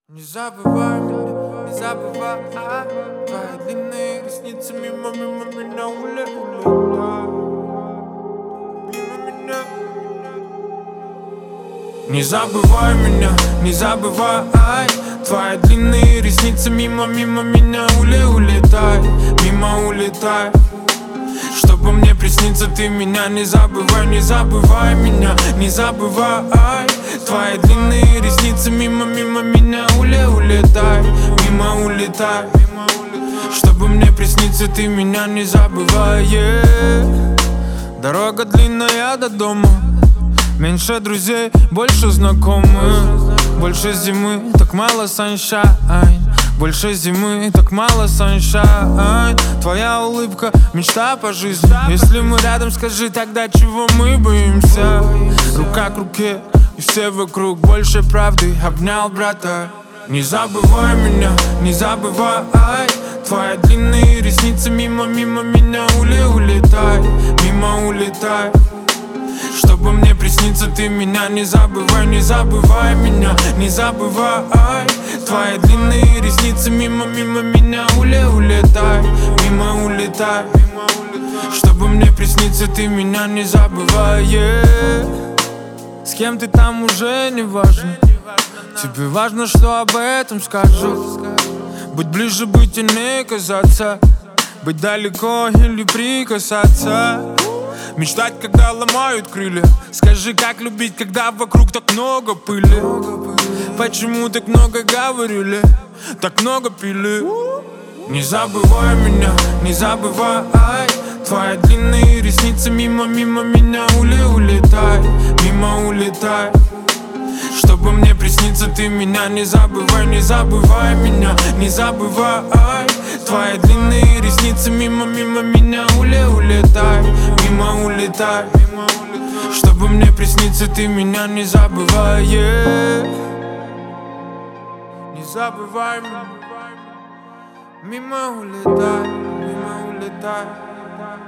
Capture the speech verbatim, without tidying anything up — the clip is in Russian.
Не забывай меня, не забывай. Твои длинные ресницы мимо, мимо меня улетают. Мимо меня. Не забывай меня, не забывай. Твои длинные ресницы мимо, мимо меня уле, улетай. Мимо улетай. Чтобы мне присниться, ты меня не забывай, не забывай меня, не забывай. Твои длинные ресницы мимо, мимо меня уле, улетай, мимо улетай. Чтобы мне присниться, ты меня не забывай. Yeah. Дорога длинная до дома, меньше друзей, больше знакомых. Больше зимы, так мало sunshine. Больше зимы, так мало sunshine. Твоя улыбка, мечта по жизни. Если мы рядом, скажи тогда, чего мы боимся. Рука к руке, и все вокруг больше правды. Обнял брата. Не забывай меня, не забывай. Твои длинные ресницы мимо, мимо меня уле, улетай. Мимо улетай. Чтобы мне присниться, ты меня не забывай, не забывай меня, не забывай. Твои длинные ресницы мимо, мимо меня уле, улетай, мимо улетай. Чтобы мне присниться, ты меня не забывай. Yeah. С кем ты там уже не важно, тебе важно, что об этом скажут. Быть ближе, быть и не казаться, быть далеко или прикасаться. Мечтать, когда ломают крылья. Скажи, как любить, когда вокруг так много пыли. Почему так много говорили, так много пили. Не забывай меня, не забывай. Твои длинные ресницы мимо, мимо меня уле, улетай. Мимо улетай. Чтобы мне присниться, ты меня не забывай, не забывай меня, не забывай. Твои длинные ресницы мимо, мимо меня уле, улетай. Мимо улетай. Чтобы мне присниться, ты меня не забывай. Yeah. Не забывай меня. Мимо улетай, мимо улетай.